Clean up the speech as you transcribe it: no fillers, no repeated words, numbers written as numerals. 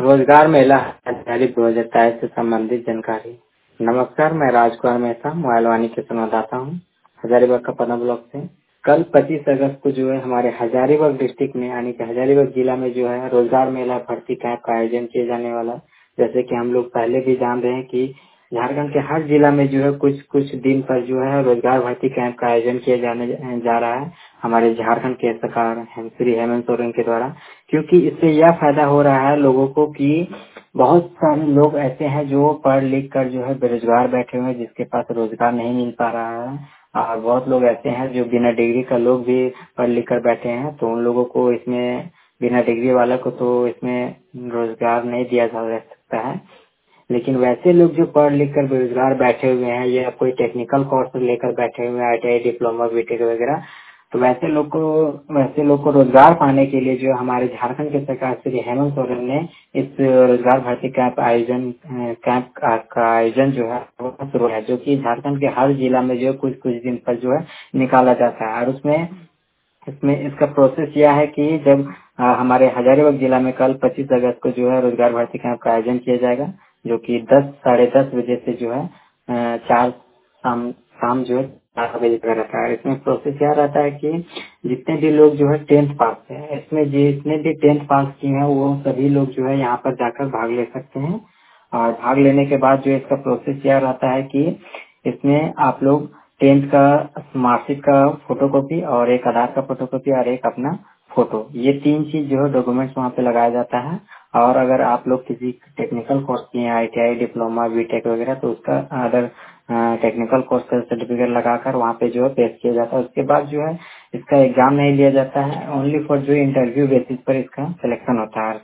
रोजगार मेला हजारी 2023 से संबंधित जानकारी। नमस्कार, मैं राजकुमार मेहता मोबाइल वाणी के संवाददाता हूँ हजारीबाग का पन्ना ब्लॉक से। कल 25 अगस्त को जो है हमारे हजारीबाग डिस्ट्रिक्ट में यानी कि हजारीबाग जिला में जो है रोजगार मेला भर्ती कैंप का आयोजन किया जाने वाला है। जैसे कि हम लोग पहले भी जान रहे हैं कि झारखंड के हर जिला में जो है कुछ कुछ दिन पर जो है रोजगार भर्ती कैंप का आयोजन किया जाने जा रहा है हमारे झारखंड के सरकार श्री हेमंत सोरेन के द्वारा। क्योंकि इससे यह फायदा हो रहा है लोगों को कि बहुत सारे लोग ऐसे हैं जो पढ़ लिख कर जो है बेरोजगार बैठे हुए हैं, जिसके पास रोजगार नहीं मिल पा रहा है। और बहुत लोग ऐसे हैं जो बिना डिग्री का लोग भी पढ़ लिख कर बैठे हैं, तो उन लोगों को इसमें बिना डिग्री वाला को तो इसमें रोजगार नहीं दिया जा सकता है। लेकिन वैसे लोग जो पढ़ लिख कर बेरोजगार बैठे हुए हैं या कोई टेक्निकल कोर्स लेकर बैठे हुए हैं, ITI डिप्लोमा बीटेक वगैरह, तो वैसे लोग को रोजगार पाने के लिए जो हमारे झारखंड के सरकार श्री हेमंत सोरेन ने इस रोजगार भर्ती कैंप का आयोजन जो है वो शुरू है, जो कि झारखंड के हर जिला में जो कुछ कुछ दिन पर जो है निकाला जाता है। और उसमें इसमें इसका प्रोसेस यह है कि जब हमारे हजारीबाग जिला में कल 25 अगस्त को जो है रोजगार भर्ती कैंप का आयोजन किया जाएगा, जो कि 10 साढ़े 10 बजे से जो है 4 शाम जो है 4 बजे तक रहता है। इसमें प्रोसेस यह रहता है कि जितने भी लोग जो है 10th पास है, इसमें जितने भी 10th पास किए हैं वो सभी लोग जो है यहाँ पर जाकर भाग ले सकते हैं। और भाग लेने के बाद जो इसका प्रोसेस यह रहता है कि इसमें आप लोग 10th का मार्कशीट का फोटोकॉपी और एक आधार का फोटोकॉपी और एक अपना फोटो, ये 3 चीज जो है डॉक्यूमेंट्स वहाँ पे लगाया जाता है। और अगर आप लोग किसी टेक्निकल कोर्स किए हैं, ITI डिप्लोमा बीटेक वगैरह, तो उसका अदर टेक्निकल कोर्स का सर्टिफिकेट लगाकर वहाँ पे जो है पेश किया जाता है। उसके बाद जो है इसका एग्जाम नहीं लिया जाता है, ओनली फॉर जो इंटरव्यू बेसिस पर इसका सिलेक्शन होता है।